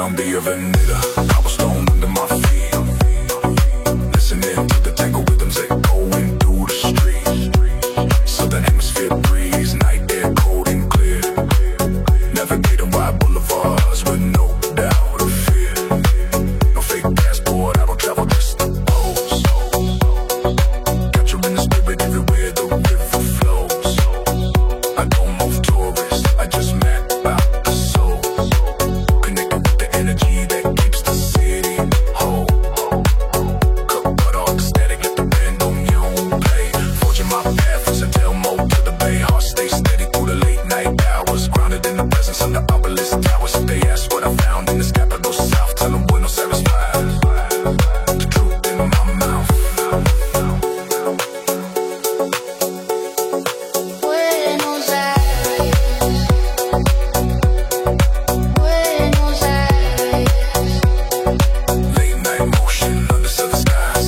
down the Avenida, cobblestone under my feet. Listening to the tango rhythms echoing through the street. Southern hemisphere breeze, night air cold and clear. Navigating wide boulevards with no doubt or fear. No fake passport, I don't travel just to pose. Capturing the spirit everywhere the river flows. I don't move tourists, I just map out the soul. Connected with the energy that keeps the city whole. Cut off the static, let the band on your own play. Forging my path from San Telmo to the Bay. Heart stay steady through the late night hours. Grounded in the presence of the obelisk towers. If they ask what I found in this capital south, tell them Buenos Aires vibes. The truth in my mouth. Buenos Aires, Buenos Aires, Late night motion under southern skies.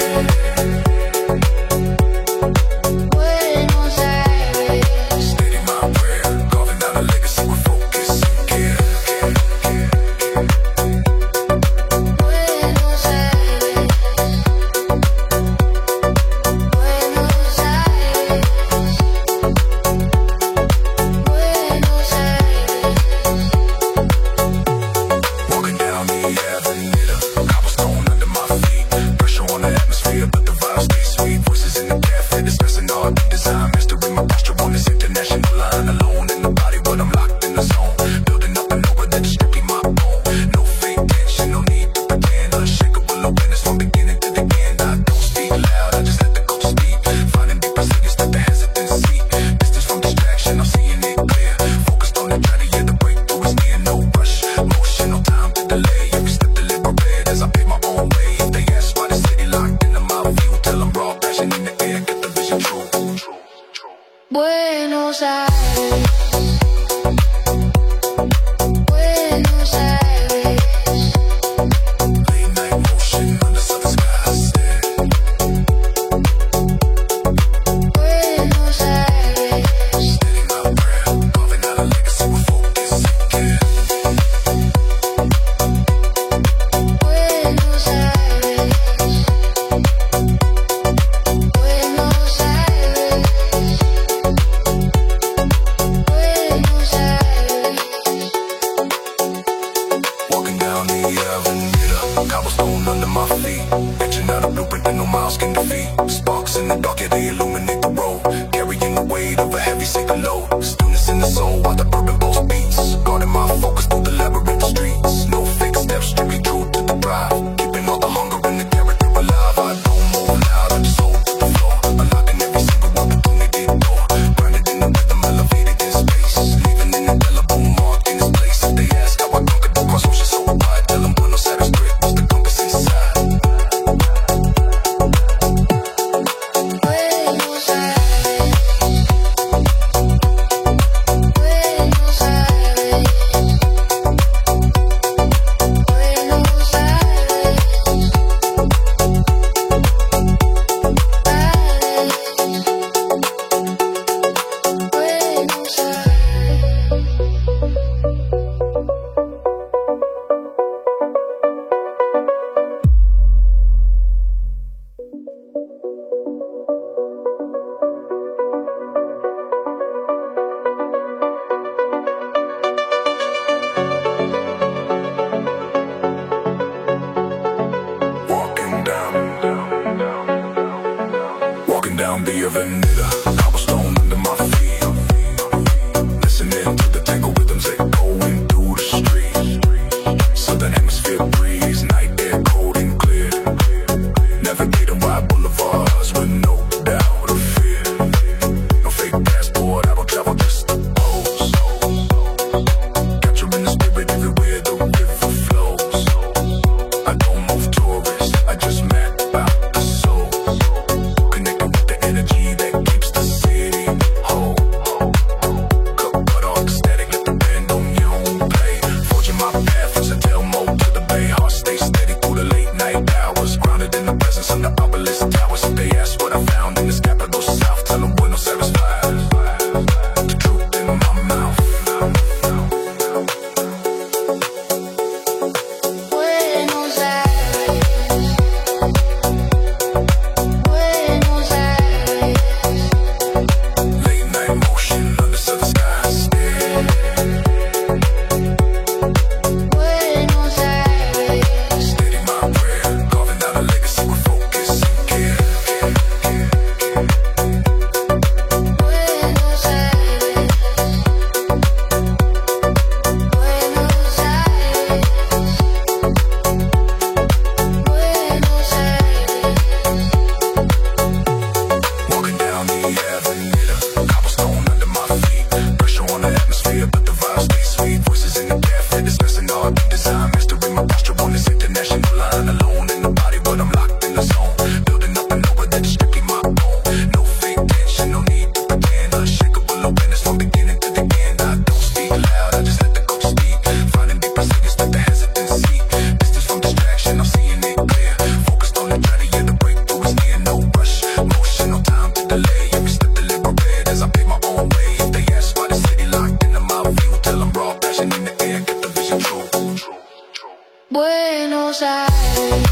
Buenos Aires, Steady my prayer, carving out a legacy with focus and care. Buenos Aires, Buenos Aires, Buenos Aires. Walking down the Avenida, cobblestone under my feet. Pressure on the atmosphere, but the vibes stay sweet. Voices in the cafe, discussing art and design. Mastering my posture on this international line. Alone in the body, but I'm locked in the zone. Building up an aura that's stripping my bone. No fake tension, no need to pretend. Unshakable awareness from beginning to the end. I don't speak loud, I just let the culture speak. Finding deeper secrets, not the hesitancy. Distance from distraction, I'm seeing it clear. Focused on the journey, yeah, the breakthrough is near. No rush, motion, no time to delay. Every step deliberate as I pave my own way. If they ask why the city locked into my view, tell them raw passion in the air, get the vision true. Buenos Aires, Buenos Aires, Late night motion under southern skies. Buenos Aires, Steady my prayer, carving out a legacy with focus and care. Buenos Aires, Buenos Aires, Buenos Aires. Walking down the Avenida, cobblestone under my feet. Etching out a blueprint that no miles can defeat. Sparks in the dark, yeah, they illuminate the road. Carrying the weight of a heavy sacred load. Stillness in the soul while the bourbon boast beats. Guarding my focus through the labyrinth streets. No fake steps, strictly true to the drive. Keeping all the hunger and the character alive. I don't move loud, I just hold to the flow. Unlocking every single opportunity door. Grounded in the rhythm, elevated in space. Leaving an indelible mark in this place. If they ask how I conquered the cross ocean so wide, tell them Buenos Aires grit was the compass inside. Buenos Aires, Buenos Aires, Buenos Aires, Buenos Aires. Walking down the Avenida, cobblestone under my feet. Listening to the tango rhythms echoing through the street. Southern hemisphere breeze, night air cold and clear. Navigating wide boulevards with no doubt or fear. No fake passport, I don't travel just to pose. Capturing the spirit everywhere the river flows. I don't move tourists, I just map out the soul. Connected with the energy that keeps the city whole. Cut off the static, let the band on your I just let the coach speak. Finding deeper cities with the hesitancy. Distance from distraction, I'm seeing it clear. Focused on the journey, yeah, the breakthrough is near. No rush, motion, no time to delay. Every step deliberate as I pave my own way. If they ask why the city locked into my view, tell them raw passion in the air, get the vision true. Buenos Aires,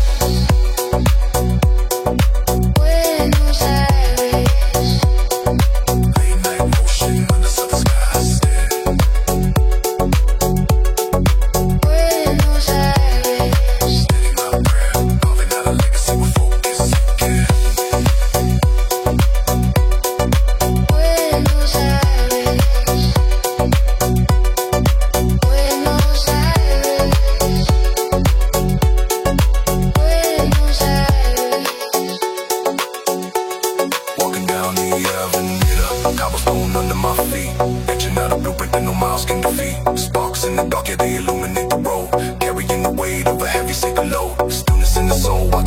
Buenos Aires, Late night motion under southern skies. Buenos Aires, Steady my prayer, carving out a legacy with focus and care. Buenos Aires, Buenos Aires, Buenos Aires. Walking down the avenida, cobblestone under my feet. Etching out a blueprint that no miles can defeat. Sparks in the dark, yeah, they illuminate the road. Carrying the weight of a heavy sacred load. Stillness in the soul,